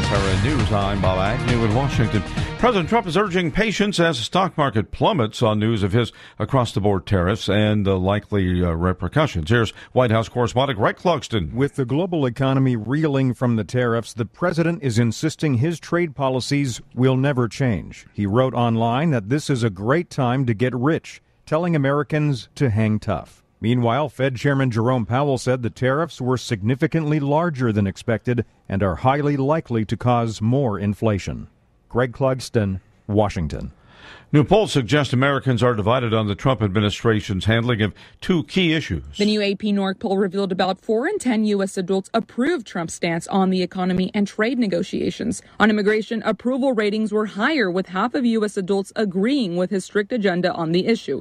SRN News, I'm Bob Agnew in Washington. President Trump is urging patience as the stock market plummets on news of his across-the-board tariffs and the likely repercussions. Here's White House correspondent Greg Clugston. With the global economy reeling from the tariffs, the president is insisting his trade policies will never change. He wrote online that this is a great time to get rich, telling Americans to hang tough. Meanwhile, Fed Chairman Jerome Powell said the tariffs were significantly larger than expected and are highly likely to cause more inflation. Greg Clugston, Washington. New polls suggest Americans are divided on the Trump administration's handling of two key issues. The new AP North poll revealed about 4 in 10 U.S. adults approve Trump's stance on the economy and trade negotiations. On immigration, approval ratings were higher, with half of U.S. adults agreeing with his strict agenda on the issue.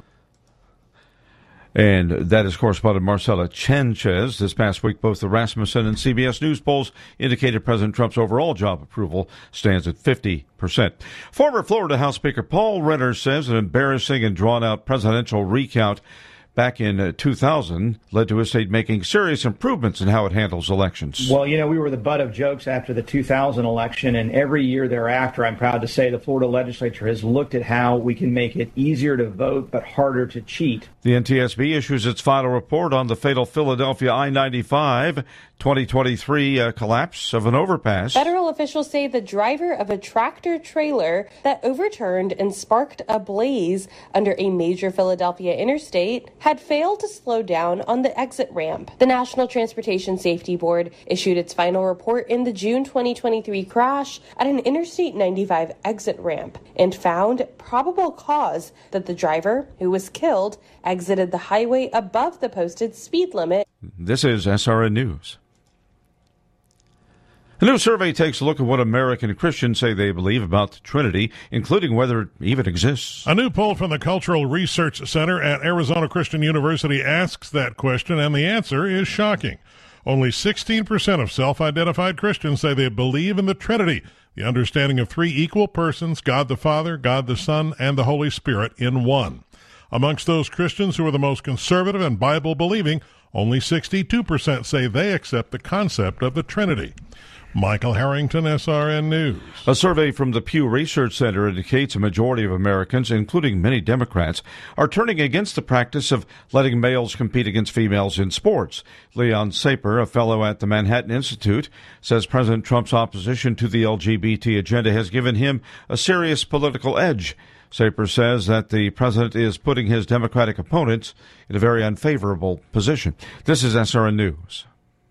And that is correspondent Marcela Sanchez. This past week, both the Rasmussen and CBS News polls indicated President Trump's overall job approval stands at 50%. Former Florida House Speaker Paul Renner says an embarrassing and drawn-out presidential recount back in 2000 led to his state making serious improvements in how it handles elections. Well, we were the butt of jokes after the 2000 election, and every year thereafter, I'm proud to say the Florida legislature has looked at how we can make it easier to vote but harder to cheat. The NTSB issues its final report on the fatal Philadelphia I-95 2023 collapse of an overpass. Federal officials say the driver of a tractor trailer that overturned and sparked a blaze under a major Philadelphia interstate had failed to slow down on the exit ramp. The National Transportation Safety Board issued its final report in the June 2023 crash at an Interstate 95 exit ramp and found probable cause that the driver, who was killed, exited the highway above the posted speed limit. This is SRN News. A new survey takes a look at what American Christians say they believe about the Trinity, including whether it even exists. A new poll from the Cultural Research Center at Arizona Christian University asks that question, and the answer is shocking. Only 16% of self-identified Christians say they believe in the Trinity, the understanding of three equal persons, God the Father, God the Son, and the Holy Spirit in one. Amongst those Christians who are the most conservative and Bible-believing, only 62% say they accept the concept of the Trinity. Michael Harrington, SRN News. A survey from the Pew Research Center indicates a majority of Americans, including many Democrats, are turning against the practice of letting males compete against females in sports. Leon Saper, a fellow at the Manhattan Institute, says President Trump's opposition to the LGBT agenda has given him a serious political edge. Saper says that the president is putting his Democratic opponents in a very unfavorable position. This is SRN News.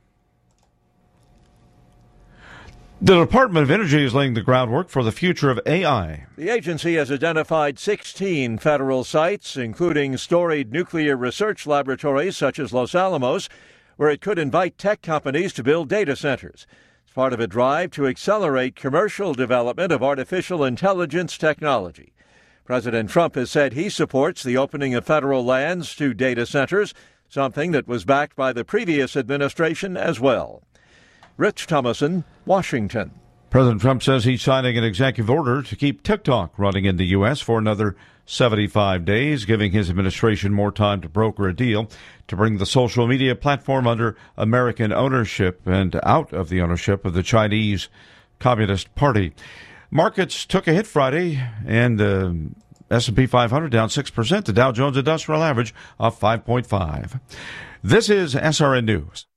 The Department of Energy is laying the groundwork for the future of AI. The agency has identified 16 federal sites, including storied nuclear research laboratories such as Los Alamos, where it could invite tech companies to build data centers. It's part of a drive to accelerate commercial development of artificial intelligence technology. President Trump has said he supports the opening of federal lands to data centers, something that was backed by the previous administration as well. Rich Thomason, Washington. President Trump says he's signing an executive order to keep TikTok running in the U.S. for another 75 days, giving his administration more time to broker a deal to bring the social media platform under American ownership and out of the ownership of the Chinese Communist Party. Markets took a hit Friday, and the S&P 500 down 6%, the Dow Jones Industrial Average up 5.5. This is SRN News.